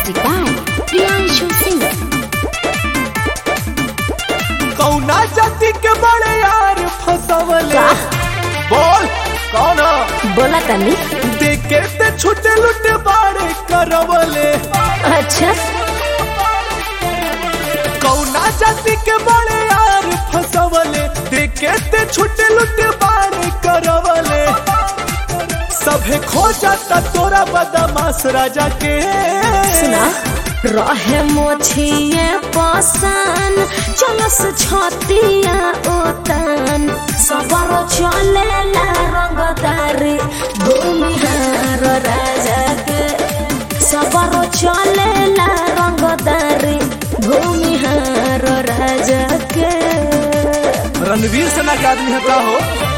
Music by Priyanshu Singh. कौना जाति के बड़े यार फसवले बोल कौन बोला तनी देखे ते छुटे लुटे बाड़े करवले अच्छा कौना जाति के बड़े यार फसवले देखे ते छुटे लुटे बाड़े करवले सभे खो जाता तोरा बदमाश राजा के सुना रहे मोछिए पासन चलस छतिया ओतन सबर चले ला रंगदारी भूमिहार राजा के सबर चले ला रंगदारी भूमिहार राजा के रणवीर सेना के आदमी है का हो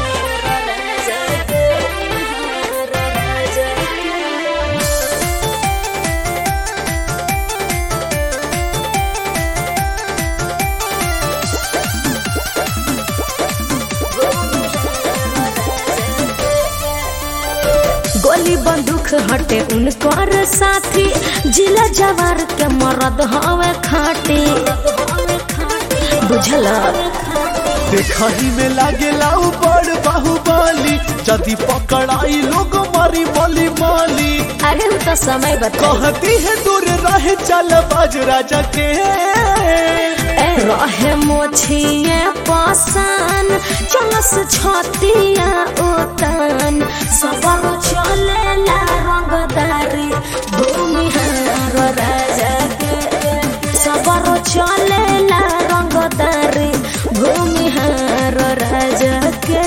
गोली बंदूक हटे उनकर साथी जिला जवार के मरद हवे खाटी बुझल देखही में लागेला बड़ बाहुबली जदि पकड़ाई लोग मारी बोली माली अरे तो समय बता कहती है दूर रहे चल बाज राजा के रहे मोछिए पासन चलस छतिया ओतन सबर चले ला रंगदारी भूमिहार राजा के सबर चले ला रंगदारी भूमिहार राजा के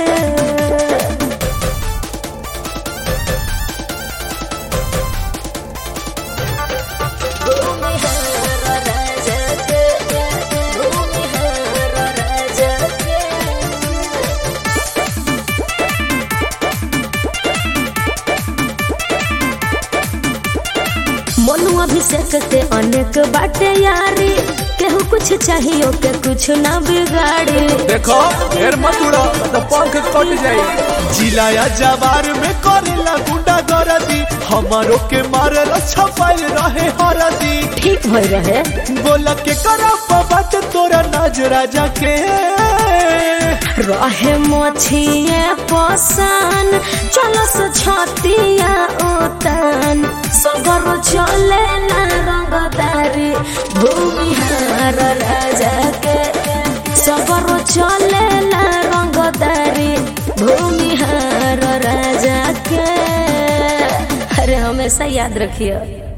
मनु अभिषेक से अनेक बाटे यारी केहू कुछ चाहिए के कुछ ना बिगाड़ी देखो ढेर मत उड़ो तो पंख कट जाई जिलाया जवार में करेला गुंडा गरदी हमारो के मारल छपाइल रहे हरदी ठीक भई रहे बोला के करा बात तोरा नाज राजा के रहे मोछिए पसन चलस छतिया ओतन सगर चले ला रंगदारी भूमिहार राजा के सगर चले ला रंगदारी भूमिहार राजा के अरे हमेशा याद रखिए।